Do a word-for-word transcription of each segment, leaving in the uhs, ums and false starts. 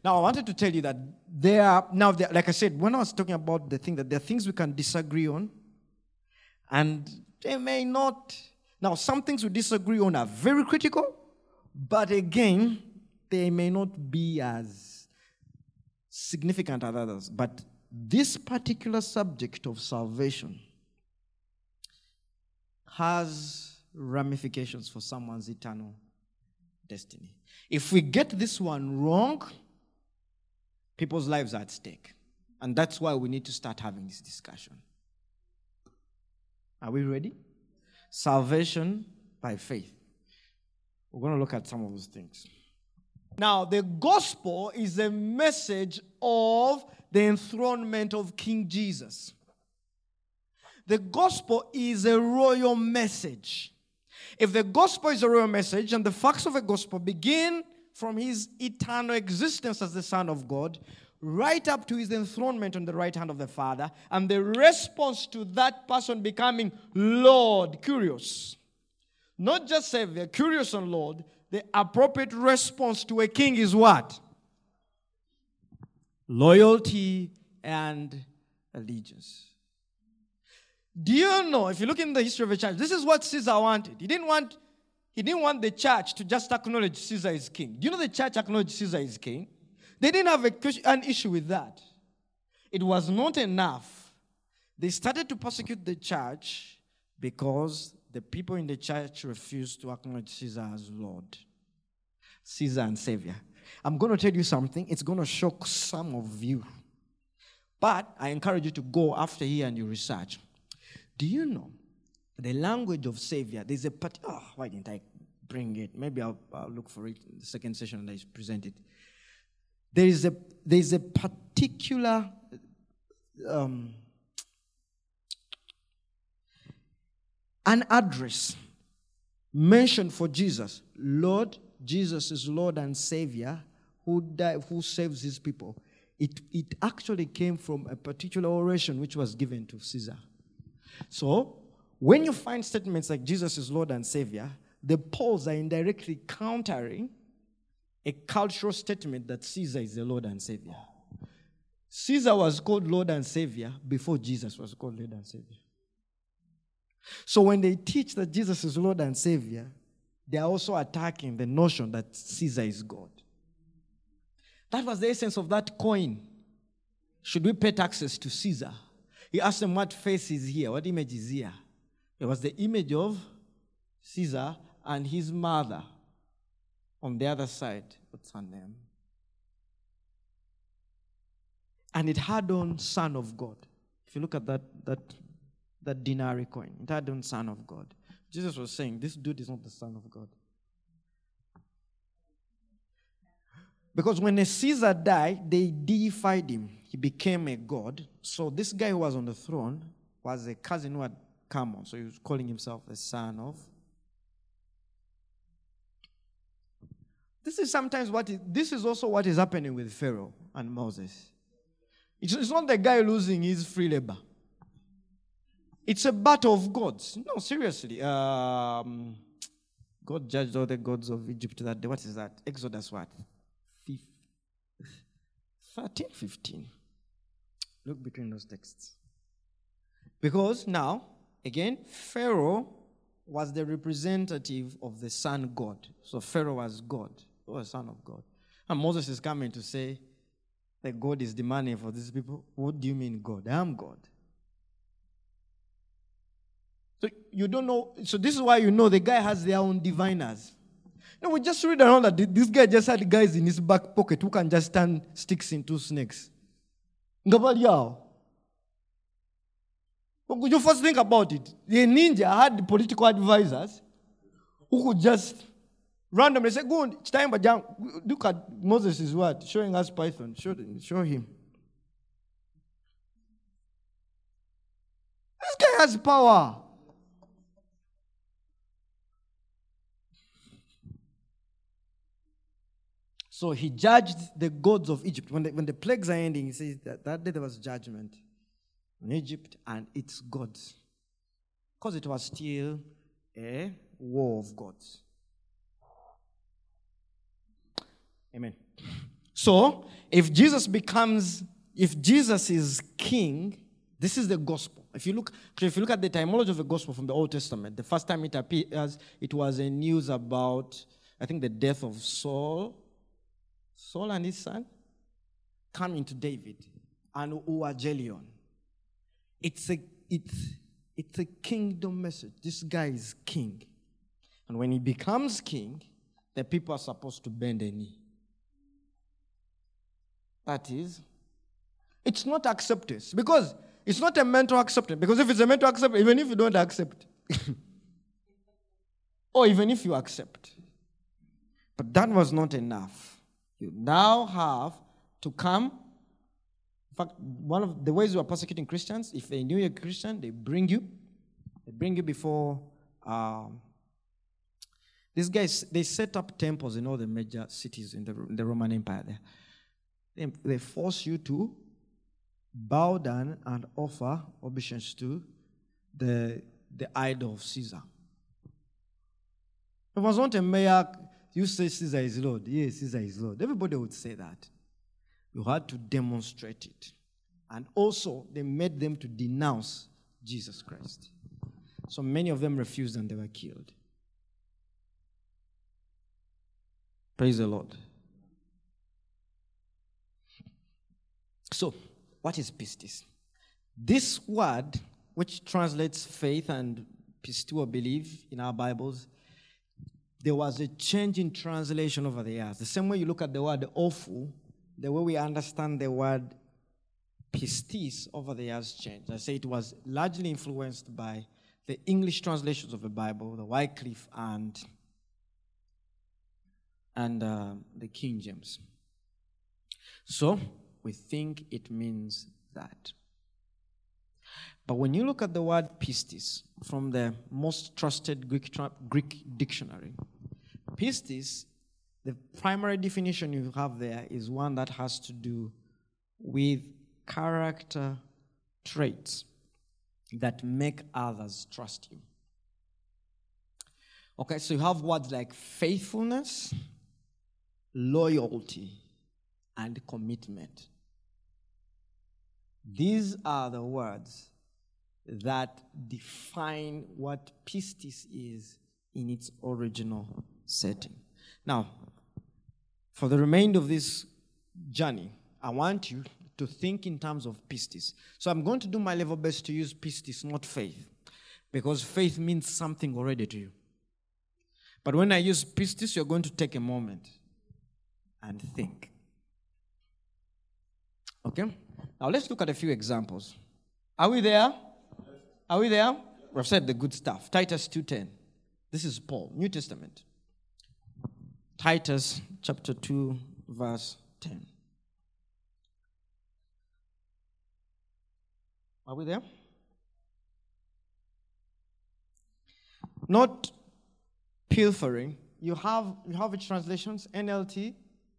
Now, I wanted to tell you that there are, now, there, like I said, when I was talking about the thing that there are things we can disagree on, and they may not. Now, some things we disagree on are very critical, but again, they may not be as significant as others. But this particular subject of salvation has ramifications for someone's eternal destiny. If we get this one wrong, people's lives are at stake. And that's why we need to start having this discussion. Are we ready? Salvation by faith. We're going to look at some of those things. Now, the gospel is a message of the enthronement of King Jesus. The gospel is a royal message. If the gospel is a royal message, and the facts of the gospel begin from his eternal existence as the Son of God, right up to his enthronement on the right hand of the Father, and the response to that person becoming Lord, Kyrios. Not just Savior, Kyrios and Lord. The appropriate response to a king is what? Loyalty and allegiance. Do you know, if you look in the history of the church, this is what Caesar wanted. He didn't want, he didn't want the church to just acknowledge Caesar as king. Do you know the church acknowledged Caesar as king? They didn't have a, an issue with that. It was not enough. They started to persecute the church because the people in the church refused to acknowledge Caesar as Lord, Caesar and Savior. I'm going to tell you something. It's going to shock some of you. But I encourage you to go after here and you research. Do you know the language of Savior? There's a part. Oh, why didn't I bring it? Maybe I'll, I'll look for it in the second session that is presented. There is a there is a particular um, an address mentioned for Jesus. Lord, Jesus is Lord and Savior who died, who saves his people. It it actually came from a particular oration which was given to Caesar. So when you find statements like Jesus is Lord and Savior, the Pauls are indirectly countering a cultural statement that Caesar is the Lord and Savior. Caesar was called Lord and Savior before Jesus was called Lord and Savior. So when they teach that Jesus is Lord and Savior, they are also attacking the notion that Caesar is God. That was the essence of that coin. Should we pay taxes to Caesar? He asked them what face is here, what image is here. It was the image of Caesar and his mother. On the other side, what's her name? And it had on Son of God. If you look at that, that, that denary coin, it had on Son of God. Jesus was saying, this dude is not the Son of God. Because when a Caesar died, they deified him. He became a god. So this guy who was on the throne was a cousin who had come on. So he was calling himself the son of. This is sometimes what is, this is also what is happening with Pharaoh and Moses. It's, it's not the guy losing his free labor. It's a battle of gods. No, seriously. Um, God judged all the gods of Egypt that day. What is that? Exodus what? thirteen, fifteen. Look between those texts. Because now, again, Pharaoh was the representative of the sun God. So Pharaoh was God. He was son of God. And Moses is coming to say that God is demanding for these people. What do you mean God? I am God. So you don't know. So this is why you know the guy has their own diviners. No, we just read around that this guy just had guys in his back pocket who can just turn sticks into snakes. Ngabaliao. But you first think about it. The ninja had political advisors who could just randomly say, go on, it's time, but look at Moses' word, showing us Python. Show, show him. This guy has power. So he judged the gods of Egypt. When the, when the plagues are ending, he says that that day there was judgment in Egypt and its gods. Because it was still a war of gods. Amen. So, if Jesus becomes, if Jesus is king, this is the gospel. If you look, if you look at the etymology of the gospel from the Old Testament, the first time it appears, it was a news about, I think, the death of Saul, Saul and his son, coming to David, and Uagelion. It's a, it's, it's a kingdom message. This guy is king. And when he becomes king, the people are supposed to bend a knee. That is, it's not acceptance. Because it's not a mental acceptance. Because if it's a mental acceptance, even if you don't accept, or even if you accept, but that was not enough. You now have to come. In fact, one of the ways we are persecuting Christians, if they knew you're a Christian, they bring you. They bring you before... Um, these guys, they set up temples in all the major cities in the, in the Roman Empire there. They, they force you to bow down and offer obeisance to the, the idol of Caesar. It was not a mere, you say Caesar is Lord. Yes, Caesar is Lord. Everybody would say that. You had to demonstrate it. And also, they made them to denounce Jesus Christ. So many of them refused and they were killed. Praise the Lord. So, what is pistis? This word, which translates faith and pistuo, believe in our Bibles, there was a change in translation over the years. The same way you look at the word awful, the way we understand the word pistis over the years changed. I say it was largely influenced by the English translations of the Bible, the Wycliffe and and uh, the King James. So, we think it means that. But when you look at the word pistis from the most trusted Greek, tra- Greek dictionary, pistis, the primary definition you have there is one that has to do with character traits that make others trust you. Okay, so you have words like faithfulness, loyalty, and commitment. These are the words that define what pistis is in its original setting. Now, for the remainder of this journey, I want you to think in terms of pistis. So I'm going to do my level best to use pistis, not faith, because faith means something already to you. But when I use pistis, you're going to take a moment and think. Okay? Now let's look at a few examples. Are we there? Are we there? We've said the good stuff. Titus two ten. This is Paul, New Testament. Titus chapter two, verse ten. Are we there? Not pilfering. You have you have its translations, N L T.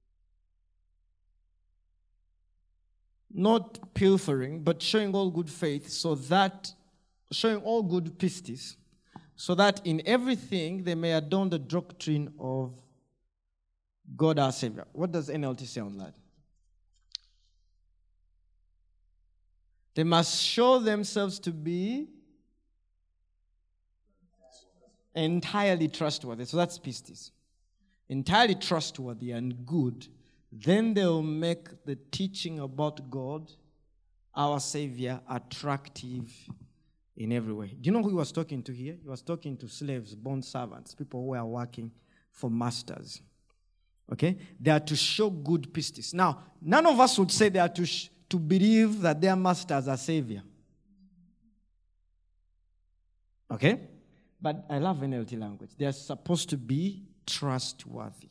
Not pilfering, but showing all good faith, so that, showing all good pistis, so that in everything they may adorn the doctrine of God our Savior. What does N L T say on that? They must show themselves to be entirely trustworthy. So that's pistis. Entirely trustworthy and good. Then they will make the teaching about God, our Savior, attractive in every way. Do you know who he was talking to here? He was talking to slaves, bond servants, people who are working for masters. Okay? They are to show good pistis. Now, none of us would say they are to, sh- to believe that their masters are Savior. Okay? But I love N L T language. They are supposed to be trustworthy,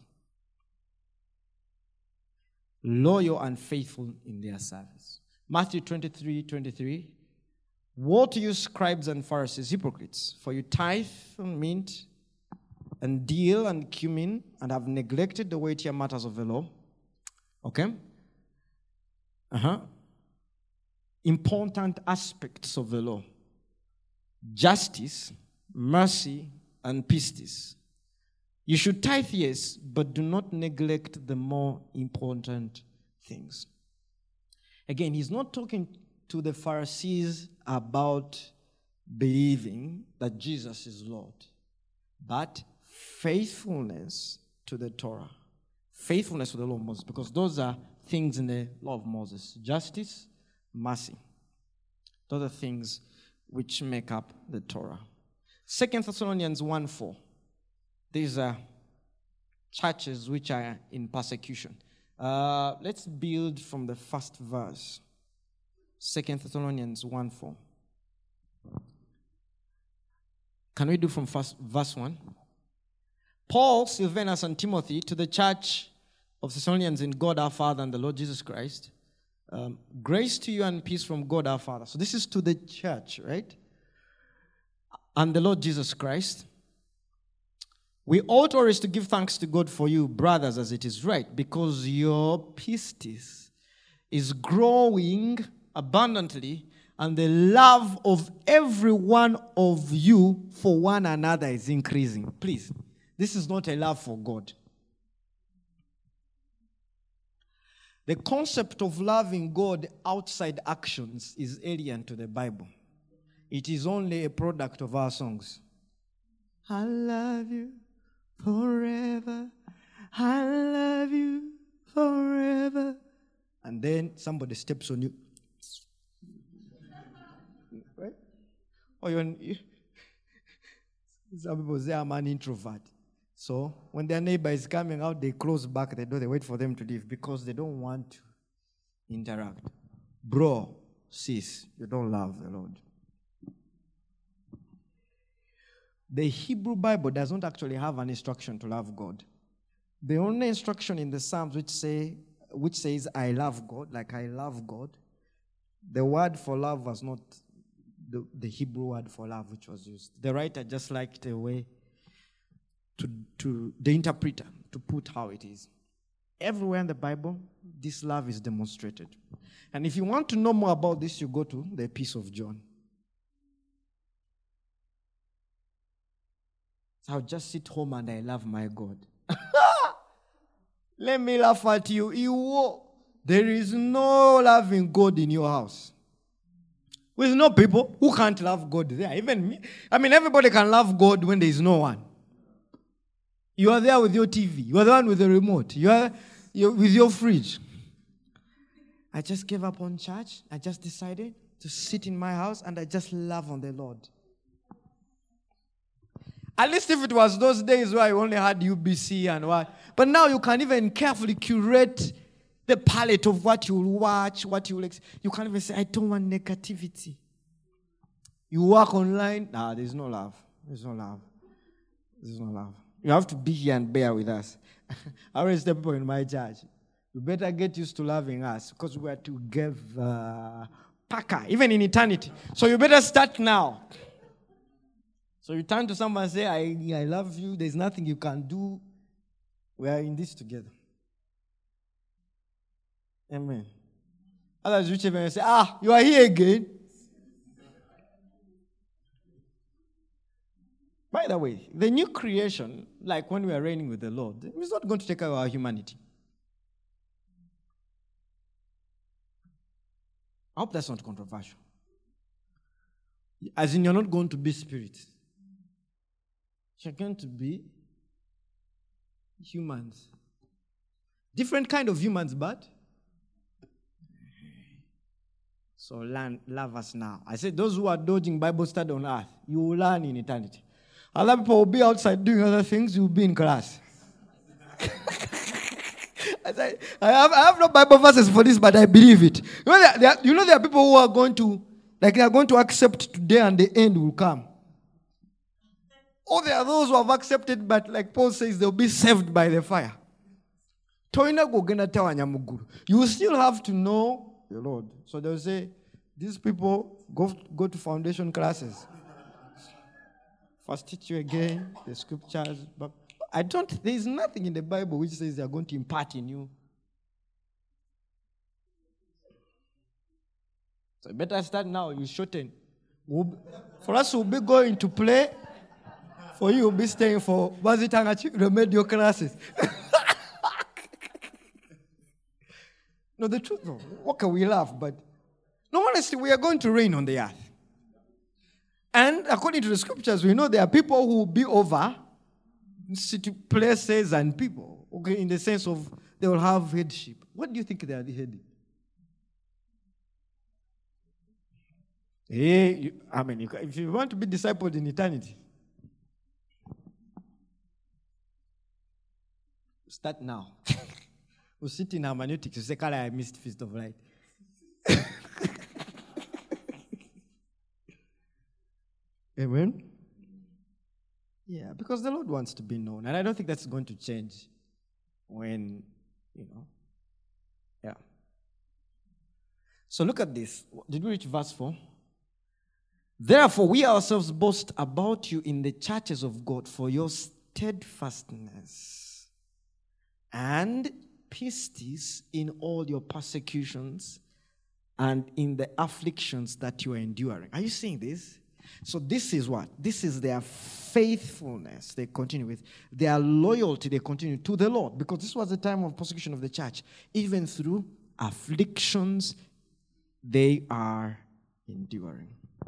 loyal and faithful in their service. Matthew twenty-three twenty-three. Woe to you, scribes and Pharisees, hypocrites, for you tithe and mint and deal and cumin and have neglected the weightier matters of the law. Okay? Uh-huh. Important aspects of the law. Justice, mercy, and pistis. You should tithe, yes, but do not neglect the more important things. Again, he's not talking to the Pharisees about believing that Jesus is Lord, but faithfulness to the Torah, faithfulness to the law of Moses, because those are things in the law of Moses: justice, mercy. Those are things which make up the Torah. Second Thessalonians one four. These are churches which are in persecution. Uh, let's build from the first verse. Second Thessalonians one four. Can we do from first verse one? Paul, Silvanus, and Timothy, to the church of Thessalonians in God our Father and the Lord Jesus Christ, um, grace to you and peace from God our Father. So this is to the church, right? And the Lord Jesus Christ. We ought always to give thanks to God for you, brothers, as it is right, because your pistis is growing abundantly, and the love of every one of you for one another is increasing. Please, this is not a love for God. The concept of loving God outside actions is alien to the Bible. It is only a product of our songs. I love you forever. I love you forever. And then somebody steps on you. Right? Or you're, you, some people say I'm an introvert. So when their neighbor is coming out, they close back the door, they wait for them to leave because they don't want to interact. Bro, sis, you don't love the Lord. The Hebrew Bible does not actually have an instruction to love God. The only instruction in the Psalms which say, which says, I love God, like I love God, the word for love was not the, the Hebrew word for love which was used. The writer just liked a way to, to the interpreter to put how it is. Everywhere in the Bible, this love is demonstrated. And if you want to know more about this, you go to the Epistle of John. So I'll just sit home and I love my God. Let me laugh at you. You, there is no loving God in your house. With no people who can't love God there. Even me. I mean, everybody can love God when there is no one. You are there with your T V. You are the one with the remote. You are you're with your fridge. I just gave up on church. I just decided to sit in my house and I just love on the Lord. At least if it was those days where I only had U B C and what. But now you can even carefully curate the palette of what you will watch, what you will... Ex- you can even say, I don't want negativity. You work online. Nah, there's no love. There's no love. There's no love. You have to be here and bear with us. I always tell people in my church, you better get used to loving us because we are together. Paka, even in eternity. So you better start now. So you turn to someone and say, I, I love you. There's nothing you can do. We are in this together. Amen. Others reach even and say, ah, you are here again. By the way, the new creation, like when we are reigning with the Lord, is not going to take away our humanity. I hope that's not controversial. As in, you're not going to be spirit. You're going to be humans. Different kind of humans, but so learn, love us now. I said those who are dodging Bible study on earth, you will learn in eternity. Other people will be outside doing other things, you will be in class. I said, I have, I have no Bible verses for this, but I believe it. You know, there, there, you know there are people who are going to, like they are going to accept today and the end will come. Or there are those who have accepted, but like Paul says, they'll be saved by the fire. You will still have to know the Lord. So they'll say, these people go, go to foundation classes. First teach you again, the scriptures. But I don't, there is nothing in the Bible which says they are going to impart in you. So you better start now, you shorten. We'll, for us, we'll be going to play. For you, we'll be staying for Wazitangachi remedial classes. No, the truth, no. Okay, we laugh, but no, honestly, we are going to reign on the earth. And according to the scriptures, we know there are people who will be over city places and people, okay, in the sense of they will have headship. What do you think they are heading? Hey, you, I mean, you, if you want to be discipled in eternity, start now. We'll sit in hermeneutics. You say, Carla, I missed Feast of Light. Amen? Yeah, because the Lord wants to be known. And I don't think that's going to change when, you know, yeah. So look at this. Did we reach verse four? Therefore, we ourselves boast about you in the churches of God for your steadfastness and pistis in all your persecutions and in the afflictions that you are enduring. Are you seeing this? So this is what? This is their faithfulness they continue with. Their loyalty they continue to the Lord. Because this was the time of persecution of the church. Even through afflictions they are enduring.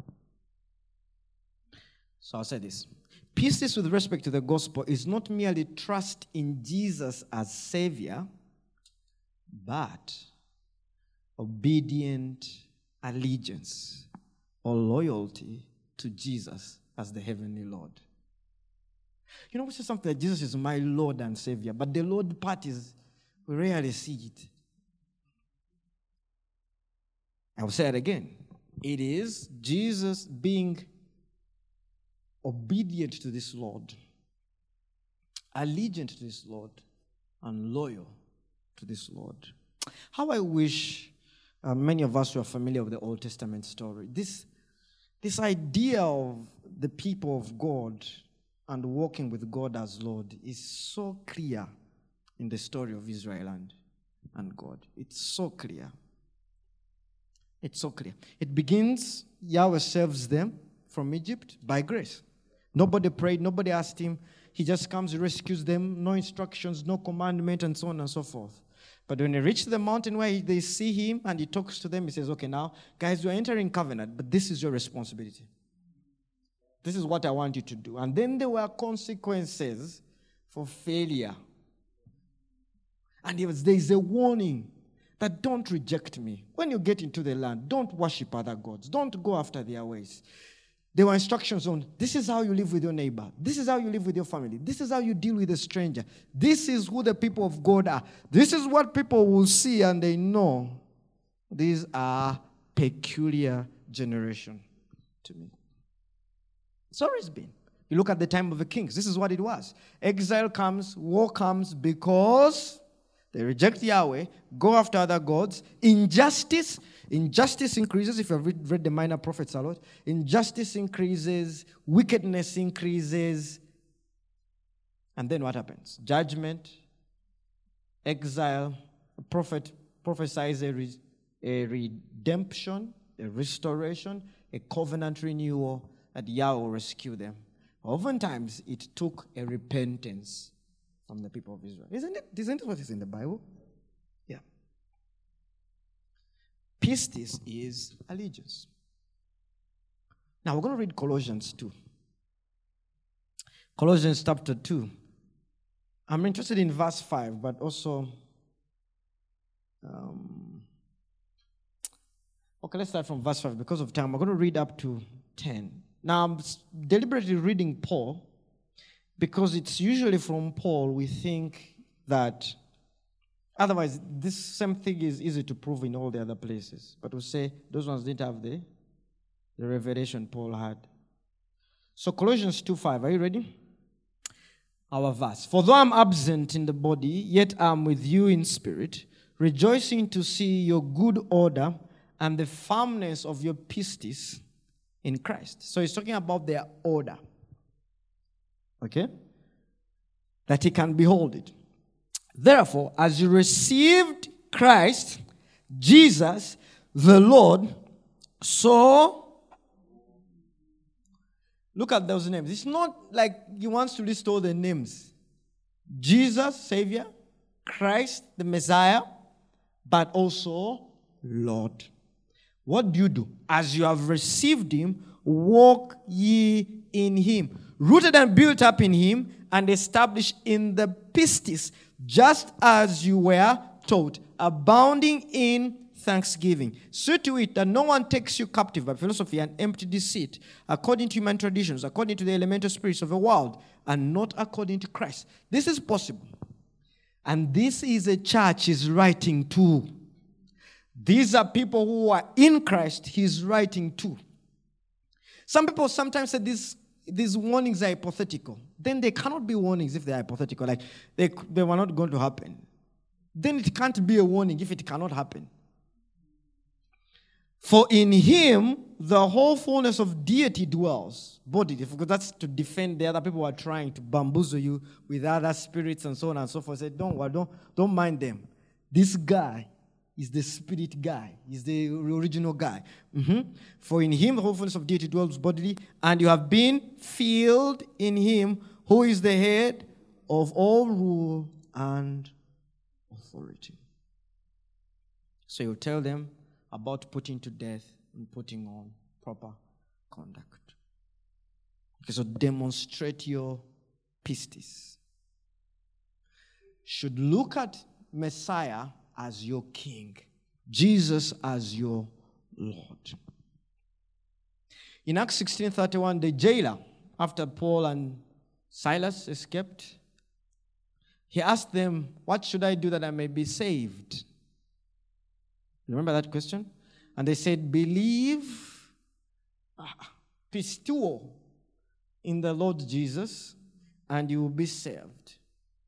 So I'll say this. Pistis with respect to the gospel is not merely trust in Jesus as Savior, but obedient allegiance or loyalty to Jesus as the heavenly Lord. You know, we say something that Jesus is my Lord and Savior, but the Lord part is, we rarely see it. I will say it again. It is Jesus being obedient to this Lord, allegiant to this Lord, and loyal to this Lord. How I wish uh, many of us were familiar with the Old Testament story. This, this idea of the people of God and walking with God as Lord is so clear in the story of Israel and, and God. It's so clear. It's so clear. It begins, Yahweh saves them from Egypt by grace. Nobody prayed, nobody asked him. He just comes, he rescues them, no instructions, no commandment, and so on and so forth. But when they reach the mountain where they see him and he talks to them, he says, okay, now, guys, you're entering covenant, but this is your responsibility. This is what I want you to do. And then there were consequences for failure. And there was, there is a warning that don't reject me. When you get into the land, don't worship other gods. Don't go after their ways. There were instructions on, this is how you live with your neighbor. This is how you live with your family. This is how you deal with a stranger. This is who the people of God are. This is what people will see and they know. These are peculiar generation to me. It's always been. You look at the time of the kings. This is what it was. Exile comes, war comes because they reject Yahweh, go after other gods. Injustice, injustice increases. If you've read, read the minor prophets a lot, injustice increases, wickedness increases. And then what happens? Judgment, exile. A prophet prophesies a, re, a redemption, a restoration, a covenant renewal, that Yahweh will rescue them. Oftentimes, it took a repentance from the people of Israel. Isn't it? Isn't it what is in the Bible? Yeah. Pistis is allegiance. Now we're going to read Colossians two. Colossians chapter two. I'm interested in verse five, but also... Um, okay, let's start from verse five. Because of time, we're going to read up to ten. Now, I'm deliberately reading Paul, because it's usually from Paul we think that, otherwise this same thing is easy to prove in all the other places. But we say those ones didn't have the, the revelation Paul had. So Colossians two five, are you ready? Our verse. For though I'm absent in the body, yet I'm with you in spirit, rejoicing to see your good order and the firmness of your pistis in Christ. So he's talking about their order. Okay? That he can behold it. Therefore, as you received Christ, Jesus, the Lord, so look at those names. It's not like he wants to list all the names. Jesus, Savior, Christ, the Messiah, but also Lord. What do you do? As you have received him, walk ye in him, rooted and built up in him, and established in the pistis, just as you were taught, abounding in thanksgiving. See to it that no one takes you captive by philosophy and empty deceit, according to human traditions, according to the elemental spirits of the world, and not according to Christ. This is possible. And this is a church he's writing to. These are people who are in Christ he's writing to. Some people sometimes say these, these warnings are hypothetical. Then they cannot be warnings if they are hypothetical. Like they, they were not going to happen. Then it can't be a warning if it cannot happen. For in him, the whole fullness of deity dwells bodily. Because that's to defend the other people who are trying to bamboozle you with other spirits and so on and so forth. Say, don't worry, don't, don't mind them. This guy is the spirit guy. He's the original guy. Mm-hmm. For in him, the whole fullness of deity dwells bodily, and you have been filled in him, who is the head of all rule and authority. So you tell them about putting to death and putting on proper conduct. Okay, so demonstrate your pistis. Should look at Messiah as your king, Jesus as your Lord. In Acts sixteen thirty-one, the jailer, after Paul and Silas escaped, he asked them, what should I do that I may be saved? Remember that question? And they said, believe, pistuo, in the Lord Jesus, and you will be saved.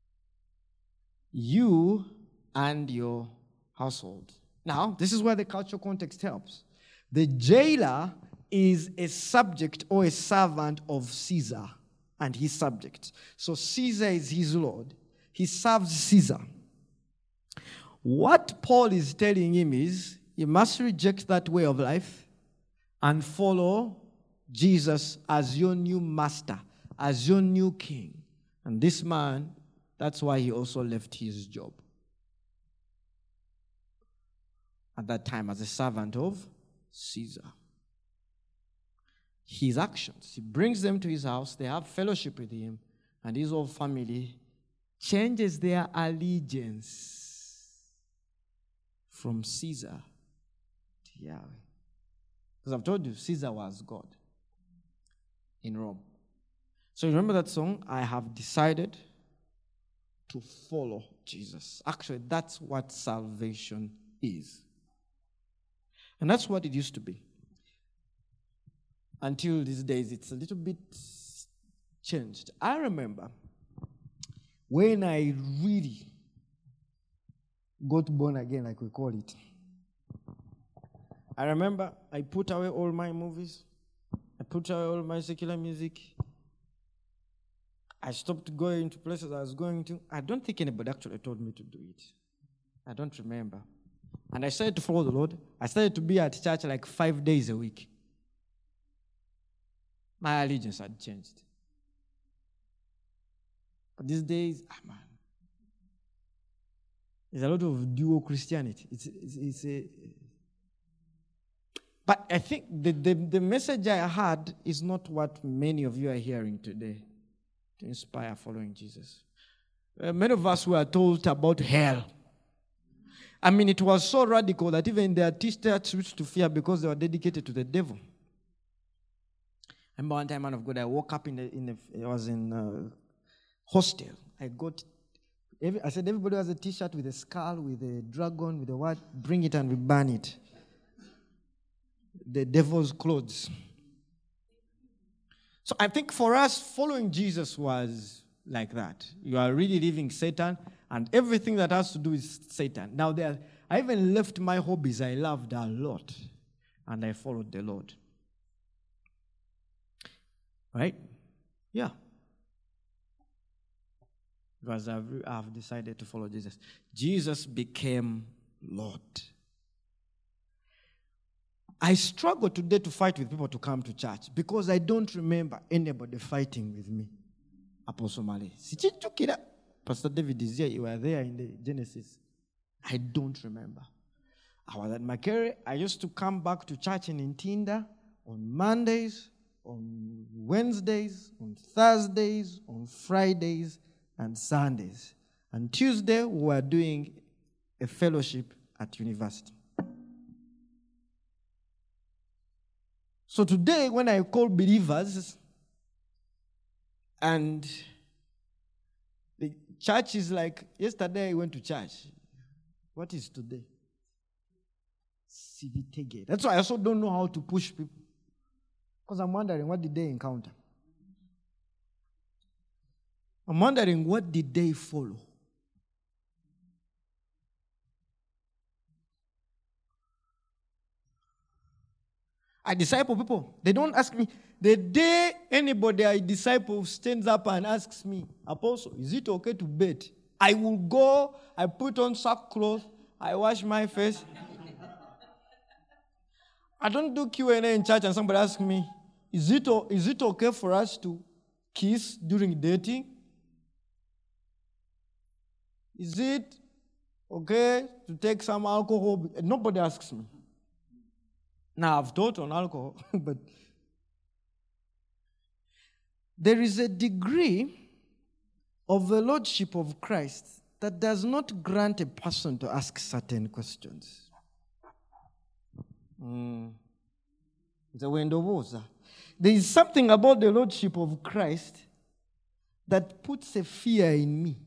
You and your household. Now, this is where the cultural context helps. The jailer is a subject or a servant of Caesar and his subjects. So Caesar is his Lord. He serves Caesar. What Paul is telling him is, you must reject that way of life and follow Jesus as your new master, as your new king. And this man, that's why he also left his job at that time as a servant of Caesar. His actions, he brings them to his house, they have fellowship with him, and his whole family changes their allegiance from Caesar to Yahweh. Because I've told you, Caesar was God in Rome. So you remember that song, I have decided to follow Jesus. Actually, that's what salvation is. And that's what it used to be. Until these days, it's a little bit changed. I remember when I really got born again, like we call it. I remember I put away all my movies. I put away all my secular music. I stopped going to places I was going to. I don't think anybody actually told me to do it. I don't remember. And I started to follow the Lord. I started to be at church like five days a week. My allegiance had changed. But these days, ah man, there's a lot of dual Christianity. It's, it's, it's a... But I think the, the, the message I had is not what many of you are hearing today to inspire following Jesus. Uh, many of us were told about hell. I mean, it was so radical that even their teachers switched to fear because they were dedicated to the devil. I remember one time, man of God, I woke up in the, in the I was in a hostel. I got, every, I said, everybody has a t-shirt with a skull, with a dragon, with a what? Bring it and we burn it. The devil's clothes. So I think for us, following Jesus was like that. You are really leaving Satan, and everything that has to do with Satan. Now, there, I even left my hobbies I loved a lot, and I followed the Lord. Right? Yeah. Because I've, I've decided to follow Jesus. Jesus became Lord. I struggle today to fight with people to come to church because I don't remember anybody fighting with me. Apostle Mali. Pastor David is here. You were there in the Genesis. I don't remember. I was at Makere. I used to come back to church in Ntinda on Mondays, on Wednesdays, on Thursdays, on Fridays, and Sundays. And Tuesday, we were doing a fellowship at university. So today, when I call believers, and the church is like, yesterday I went to church. What is today? Civitege. That's why I also don't know how to push people. Because I'm wondering, what did they encounter? I'm wondering, what did they follow? I disciple people. They don't ask me. The day anybody I disciple stands up and asks me, Apostle, is it okay to bet? I will go, I put on sackcloth, I wash my face. I don't do Q and A in church and somebody asks me, is it, is it okay for us to kiss during dating? Is it okay to take some alcohol? Nobody asks me. Now, I've taught on alcohol, but there is a degree of the Lordship of Christ that does not grant a person to ask certain questions. Mm. There is something about the Lordship of Christ that puts a fear in me.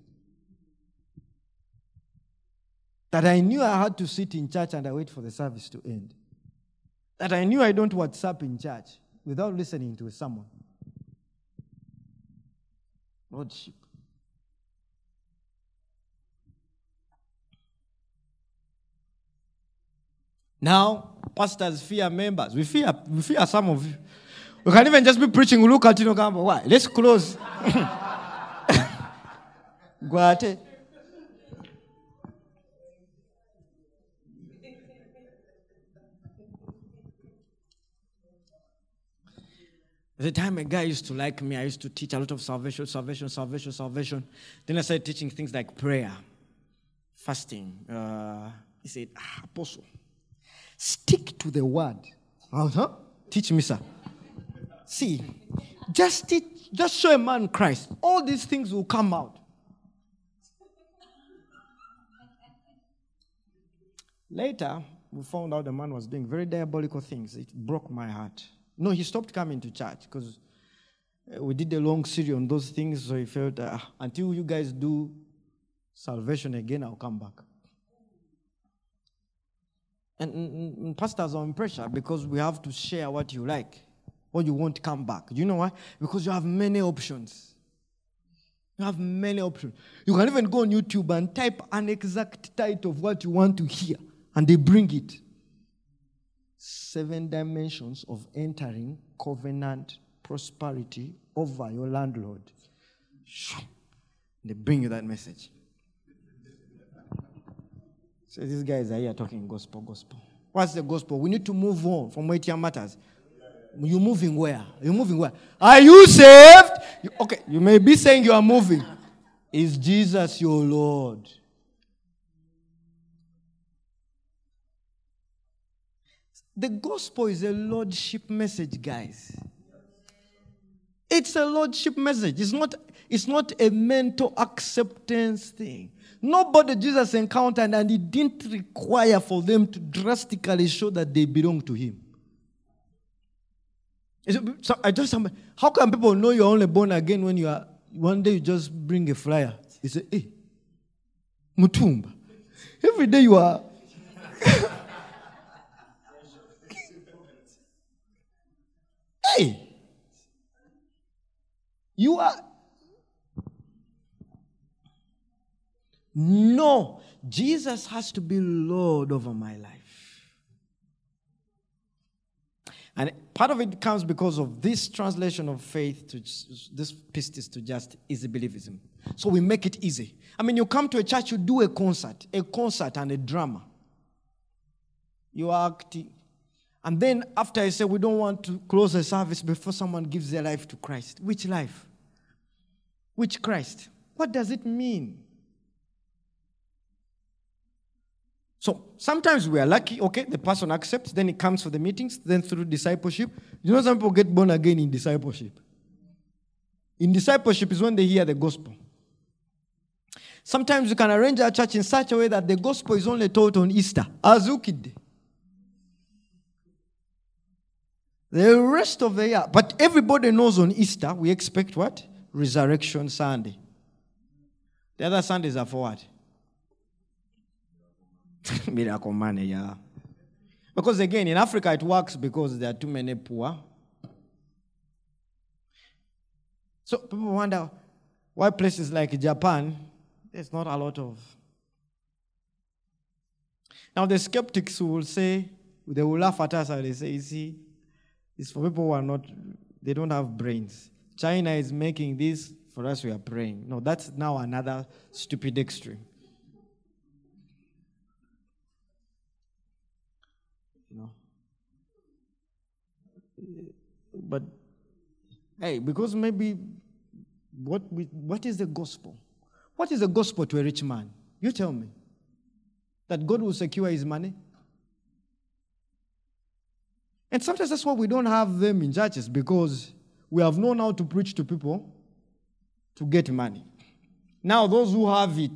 That I knew I had to sit in church and I wait for the service to end. That I knew I don't WhatsApp in church without listening to someone. Lordship. Now, pastors fear members. We fear, we fear some of you. We can even just be preaching. We look at you and go, why? Let's close. Guate. The time a guy used to like me, I used to teach a lot of salvation, salvation, salvation, salvation. Then I started teaching things like prayer, fasting. Uh, he said, ah, Apostle, stick to the word. Uh-huh. Teach me, sir. See, just teach, just show a man Christ. All these things will come out. Later, we found out the man was doing very diabolical things. It broke my heart. No, he stopped coming to church because we did a long series on those things, so he felt, uh, until you guys do salvation again, I'll come back. And, and, and pastors are in pressure because we have to share what you like, or you won't come back. Do you know why? Because you have many options. You have many options. You can even go on YouTube and type an exact title of what you want to hear, and they bring it. Seven dimensions of entering covenant prosperity over your landlord. They bring you that message. So these guys are here talking gospel, gospel. What's the gospel? We need to move on from where it matters. You're moving where? You're moving where? Are you saved? You, okay, you may be saying you are moving. Is Jesus your Lord? The gospel is a lordship message, guys. It's a lordship message. It's not, it's not a mental acceptance thing. Nobody Jesus encountered and he didn't require for them to drastically show that they belong to him. So I just, how can people know you're only born again when you are, one day you just bring a flyer. You say, hey, Mutumba. Every day you are... Hey, you are. No, Jesus has to be Lord over my life. And part of it comes because of this translation of faith to this pistis to just easy believism. So we make it easy. I mean, you come to a church, you do a concert, a concert and a drama. You are acting. And then after I say we don't want to close the service before someone gives their life to Christ. Which life? Which Christ? What does it mean? So sometimes we are lucky, okay, the person accepts, then he comes for the meetings, then through discipleship. You know, some people get born again in discipleship. In discipleship is when they hear the gospel. Sometimes you can arrange a church in such a way that the gospel is only taught on Easter. Azukid. The rest of the year. But everybody knows on Easter, we expect what? Resurrection Sunday. The other Sundays are for what? Miracle money, yeah. Because again, in Africa it works because there are too many poor. So people wonder why places like Japan, there's not a lot of. Now the skeptics who will say, they will laugh at us and they say, you see, it's for people who are not, they don't have brains. China is making this, for us we are praying. No, that's now another stupid extreme. You know. But, hey, because maybe, what we, what is the gospel? What is the gospel to a rich man? You tell me. That God will secure his money? And sometimes that's why we don't have them in churches, because we have known how to preach to people to get money. Now those who have it,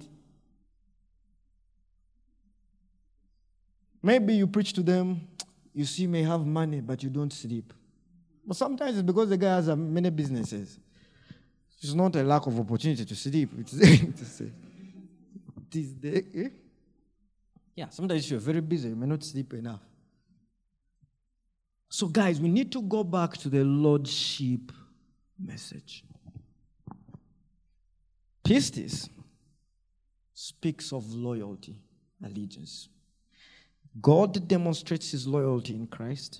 maybe you preach to them, you see may have money, but you don't sleep. But sometimes it's because the guy has many businesses. It's not a lack of opportunity to sleep. It's, it's, it is the, eh? Yeah, sometimes you're very busy, you may not sleep enough. So guys, we need to go back to the Lordship message. Pistis speaks of loyalty, allegiance. God demonstrates his loyalty in Christ,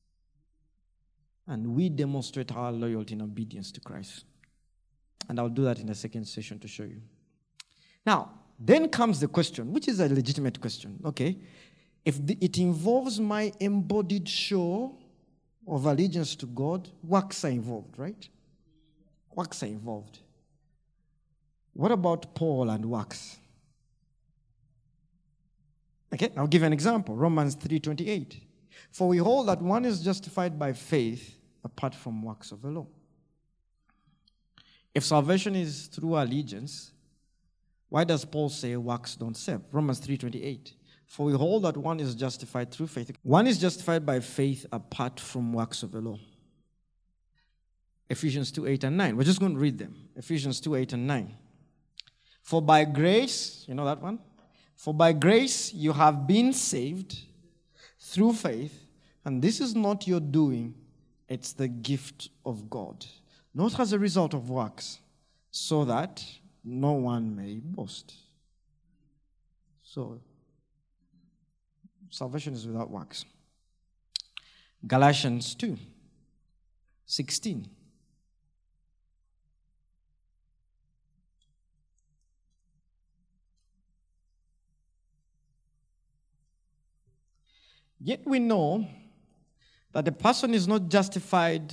and we demonstrate our loyalty in obedience to Christ. And I'll do that in the second session to show you. Now, then comes the question, which is a legitimate question. Okay, if the, it involves my embodied show of allegiance to God, works are involved, right? Works are involved. What about Paul and works? Okay, I'll give an example. Romans three twenty-eight. For we hold that one is justified by faith apart from works of the law. If salvation is through allegiance, why does Paul say works don't save? Romans three twenty-eight. For we hold that one is justified through faith. One is justified by faith apart from works of the law. Ephesians two eight and nine. We're just going to read them. Ephesians two eight and nine. For by grace, you know that one? For by grace you have been saved through faith, and this is not your doing, it's the gift of God. Not as a result of works, so that no one may boast. So, salvation is without works. Galatians two sixteen. Yet we know that a person is not justified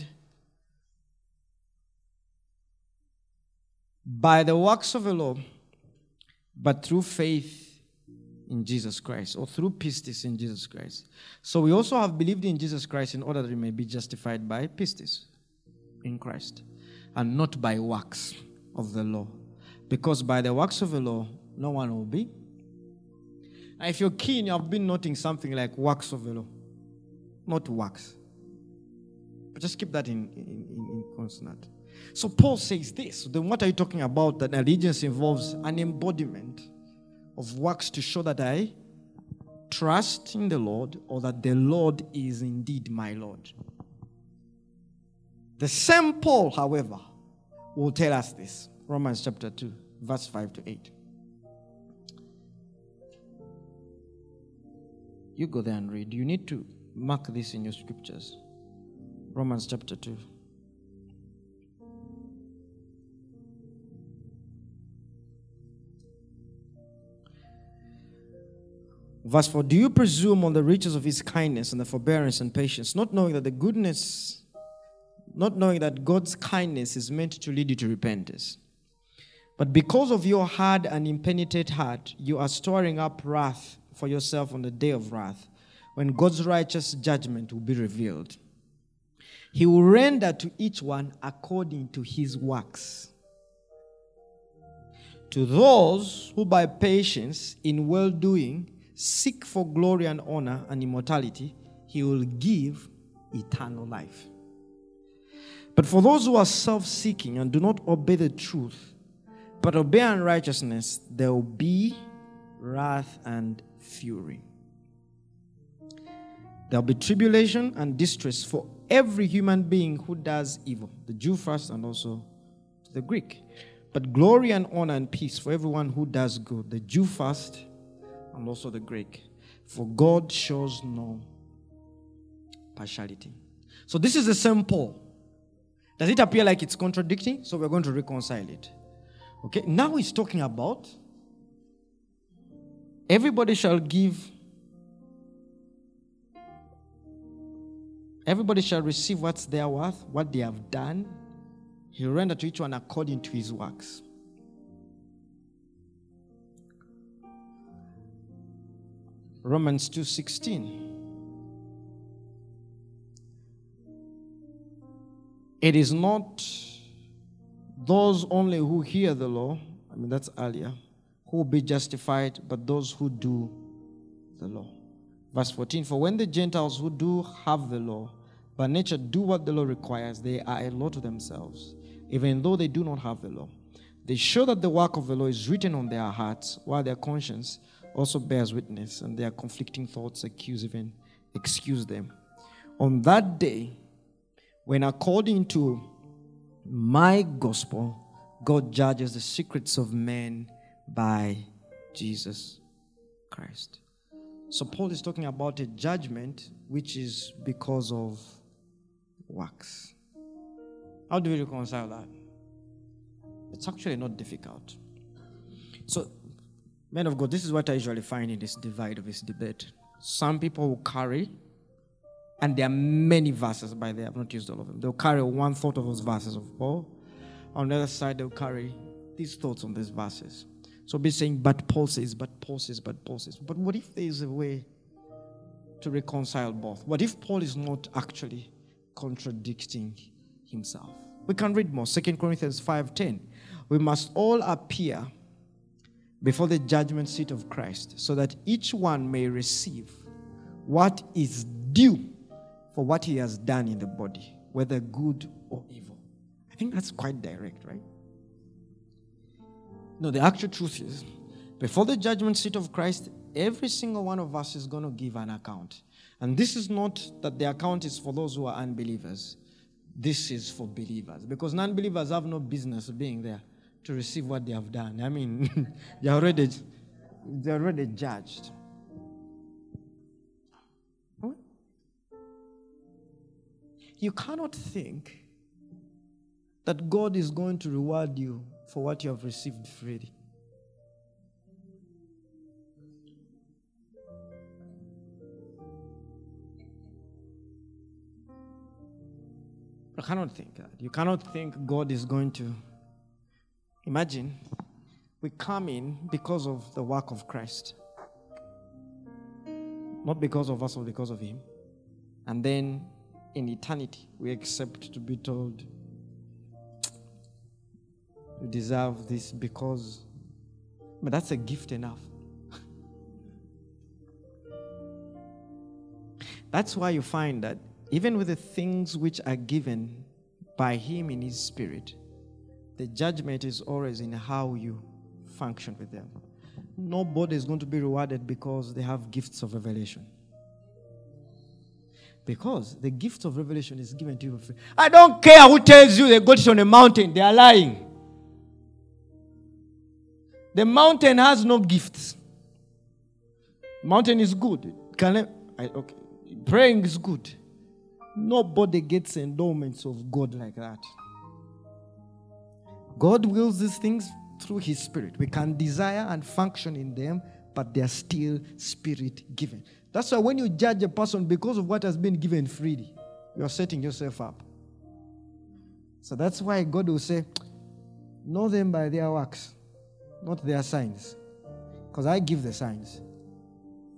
by the works of the law, but through faith in Jesus Christ, or through pistis in Jesus Christ. So we also have believed in Jesus Christ in order that we may be justified by pistis in Christ, and not by works of the law. Because by the works of the law, no one will be. And if you're keen, you have been noting something like works of the law, not works. But just keep that in, in, in, in consonant. So Paul says this. Then what are you talking about? That allegiance involves an embodiment of works to show that I trust in the Lord, or that the Lord is indeed my Lord. The same Paul, however, will tell us this. Romans chapter two, verse five to eight. You go there and read. You need to mark this in your scriptures. Romans chapter two. Verse four, do you presume on the riches of his kindness and the forbearance and patience, not knowing that the goodness, not knowing that God's kindness is meant to lead you to repentance? But because of your hard and impenitent heart, you are storing up wrath for yourself on the day of wrath, when God's righteous judgment will be revealed. He will render to each one according to his works. To those who by patience in well-doing seek for glory and honor and immortality, he will give eternal life. But for those who are self-seeking and do not obey the truth, but obey unrighteousness, there will be wrath and fury. There will be tribulation and distress for every human being who does evil, the Jew first and also the Greek. But glory and honor and peace for everyone who does good, the Jew first and also the Greek. For God shows no partiality. So this is the same Paul. Does it appear like it's contradicting? So we're going to reconcile it. Okay, now he's talking about everybody shall give, everybody shall receive what's their worth, what they have done. He will render to each one according to his works. Romans two sixteen. It is not those only who hear the law, I mean that's earlier, who will be justified, but those who do the law. Verse fourteen, for when the Gentiles who do have the law, by nature do what the law requires, they are a law to themselves, even though they do not have the law. They show that the work of the law is written on their hearts, while their conscience also bears witness, and their conflicting thoughts accuse even excuse them. On that day, when according to my gospel, God judges the secrets of men by Jesus Christ. So Paul is talking about a judgment which is because of works. How do we reconcile that? It's actually not difficult. So, men of God, this is what I usually find in this divide of this debate. Some people will carry, and there are many verses by there, I've not used all of them. They'll carry one thought of those verses of Paul. On the other side, they'll carry these thoughts on these verses. So be saying, but Paul says, but Paul says, but Paul says. But what if there is a way to reconcile both? What if Paul is not actually contradicting himself? We can read more. Second Corinthians five ten. We must all appear before the judgment seat of Christ, so that each one may receive what is due for what he has done in the body, whether good or evil. I think that's quite direct, right? No, the actual truth is, before the judgment seat of Christ, every single one of us is going to give an account. And this is not that the account is for those who are unbelievers. This is for believers. Because non-believers have no business being there to receive what they have done. I mean, they're already, they're already judged. What? You cannot think that God is going to reward you for what you have received freely. I cannot think that. You cannot think God is going to. Imagine we come in because of the work of Christ. Not because of us or because of Him. And then in eternity we accept to be told, you deserve this because, but that's a gift enough. That's why you find that even with the things which are given by Him in His Spirit, the judgment is always in how you function with them. Nobody is going to be rewarded because they have gifts of revelation. Because the gift of revelation is given to you for free. I don't care who tells you they got it on a mountain. They are lying. The mountain has no gifts. Mountain is good. Can I, I, okay. Praying is good. Nobody gets endowments of God like that. God wills these things through His Spirit. We can desire and function in them, but they are still Spirit given. That's why when you judge a person because of what has been given freely, you are setting yourself up. So that's why God will say, know them by their works, not their signs. Because I give the signs.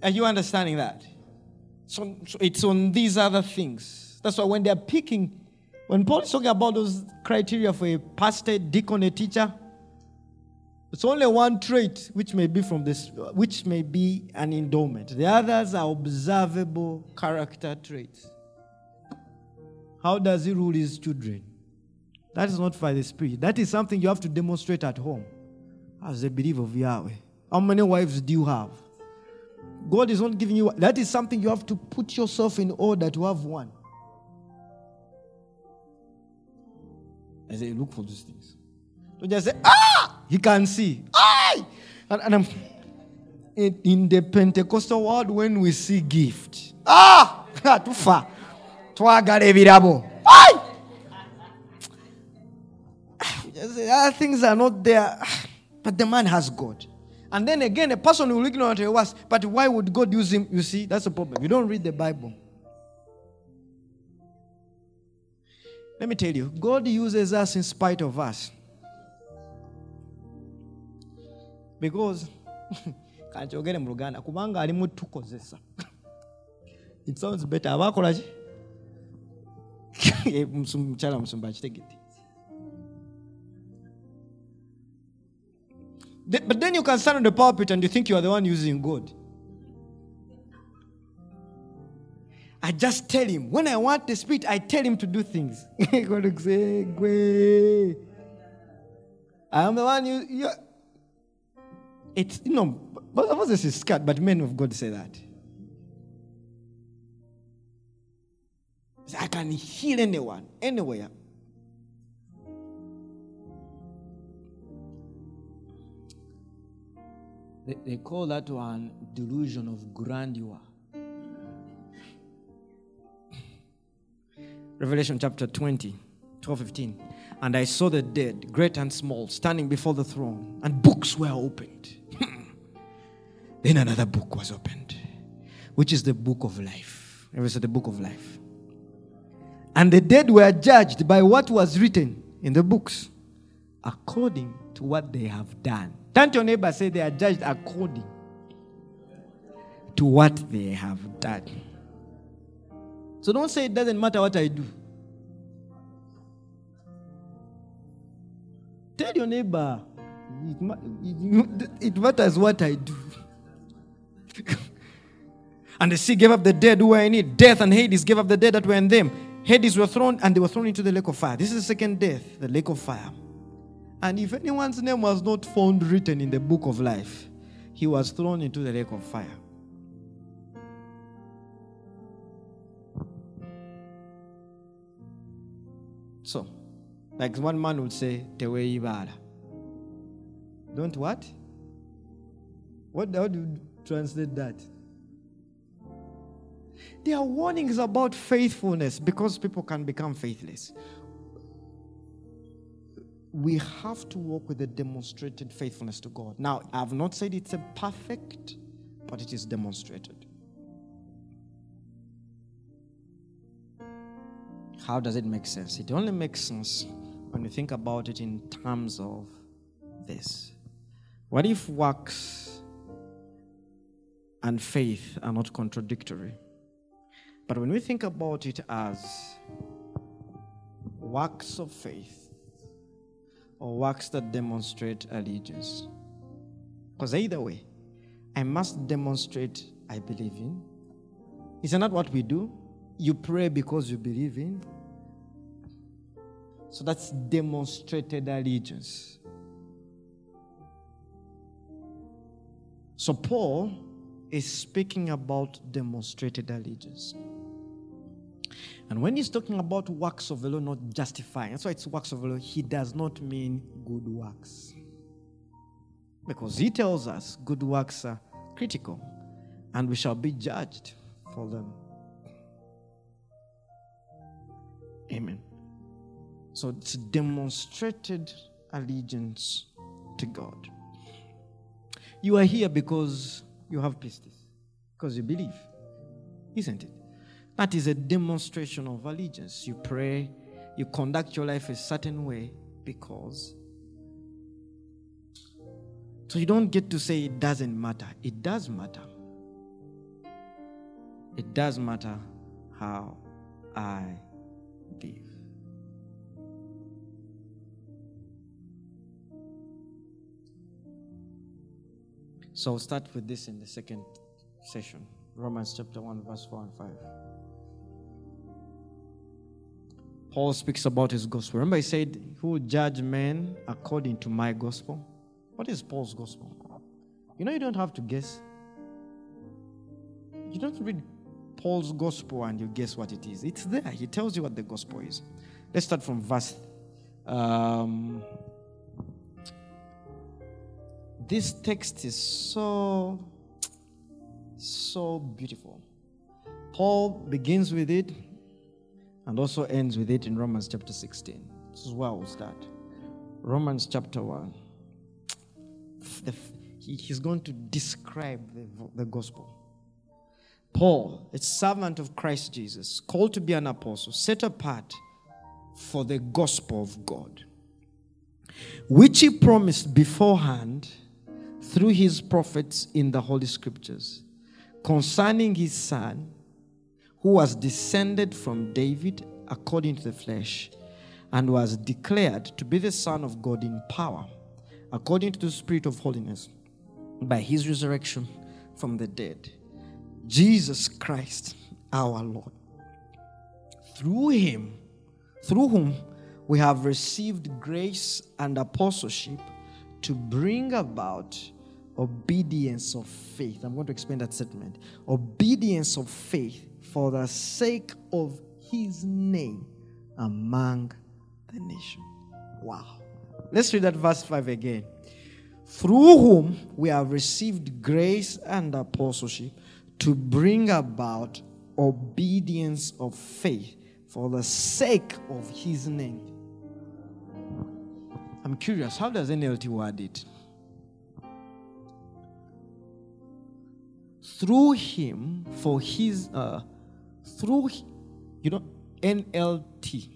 Are you understanding that? So, so it's on these other things. That's why when they're picking, when Paul is talking about those criteria for a pastor, deacon, a teacher, it's only one trait which may be from this, which may be an endowment. The others are observable character traits. How does he rule his children? That is not by the Spirit. That is something you have to demonstrate at home as a believer of Yahweh. How many wives do you have? God is not giving you. That is something you have to put yourself in order to have one. I say, look for those things. Don't just say, ah, he can see. Ah! And, and I'm, in, in the Pentecostal world, when we see gift, ah, too far. Ah! Other things are not there, but the man has God. And then again, a person will ignore it was, but why would God use him? You see, that's the problem. You don't read the Bible. Let me tell you, God uses us in spite of us. Because it sounds better. But then you can stand on the pulpit and you think you are the one using God. I just tell him. When I want the Spirit, I tell him to do things. God will say, I am the one you... you it's, you know, Moses is scared, but men of God say that. I can heal anyone, anywhere. They, they call that one delusion of grandeur. Revelation chapter twenty, twelve, fifteen. And I saw the dead, great and small, standing before the throne, and books were opened. Then another book was opened, which is the book of life. It was the book of life. And the dead were judged by what was written in the books, according to what they have done. Don't your neighbor say they are judged according to what they have done. So don't say it doesn't matter what I do. Tell your neighbor, it, it, it matters what I do. And the sea gave up the dead who were in it. Death and Hades gave up the dead that were in them. Hades were thrown, and they were thrown into the lake of fire. This is the second death, the lake of fire. And if anyone's name was not found written in the book of life, he was thrown into the lake of fire. So, like one man would say, Tewe ibara. Don't what? What? How do you translate that? There are warnings about faithfulness because people can become faithless. We have to walk with a demonstrated faithfulness to God. Now, I have not said it's a perfect, but it is demonstrated. How does it make sense? It only makes sense when you think about it in terms of this. What if works and faith are not contradictory? But when we think about it as works of faith or works that demonstrate allegiance, because either way, I must demonstrate I believe in. Is that not what we do? You pray because you believe in. So that's demonstrated allegiance. So Paul is speaking about demonstrated allegiance. And when he's talking about works of the law not justifying, that's why it's works of the law, he does not mean good works. Because he tells us good works are critical and we shall be judged for them. Amen. So it's demonstrated allegiance to God. You are here because you have pistis, because you believe, isn't it? That is a demonstration of allegiance. You pray, you conduct your life a certain way because. So you don't get to say it doesn't matter. It does matter. It does matter how I give. So I'll start with this in the second session. Romans chapter one, verse four and five. Paul speaks about his gospel. Remember he said, who will judge men according to my gospel? What is Paul's gospel? You know you don't have to guess. You don't read Paul's gospel and you guess what it is. It's there. He tells you what the gospel is. Let's start from verse. Um, this text is so, so beautiful. Paul begins with it and also ends with it in Romans chapter sixteen. This is where I will start. Romans chapter one. The, he, he's going to describe the, the gospel. Paul, a servant of Christ Jesus, called to be an apostle, set apart for the gospel of God, which he promised beforehand through his prophets in the Holy Scriptures, concerning his Son, who was descended from David according to the flesh, and was declared to be the Son of God in power, according to the Spirit of holiness, by his resurrection from the dead. Jesus Christ, our Lord. Through him, through whom we have received grace and apostleship to bring about obedience of faith. I'm going to explain that statement. Obedience of faith for the sake of his name among the nations. Wow. Let's read that verse five again. Through whom we have received grace and apostleship to bring about obedience of faith for the sake of his name. I'm curious, how does N L T word it? Through him, for his, uh, through, you know, N L T.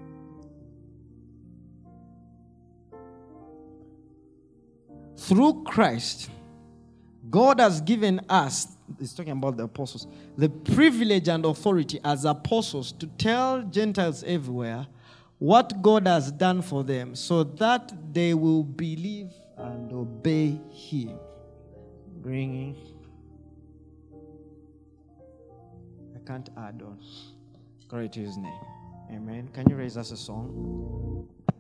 Through Christ, God has given us, he's talking about the apostles, the privilege and authority as apostles to tell Gentiles everywhere what God has done for them so that they will believe and obey him. Bringing, I can't add on. Glory to his name. Amen. Can you raise us a song?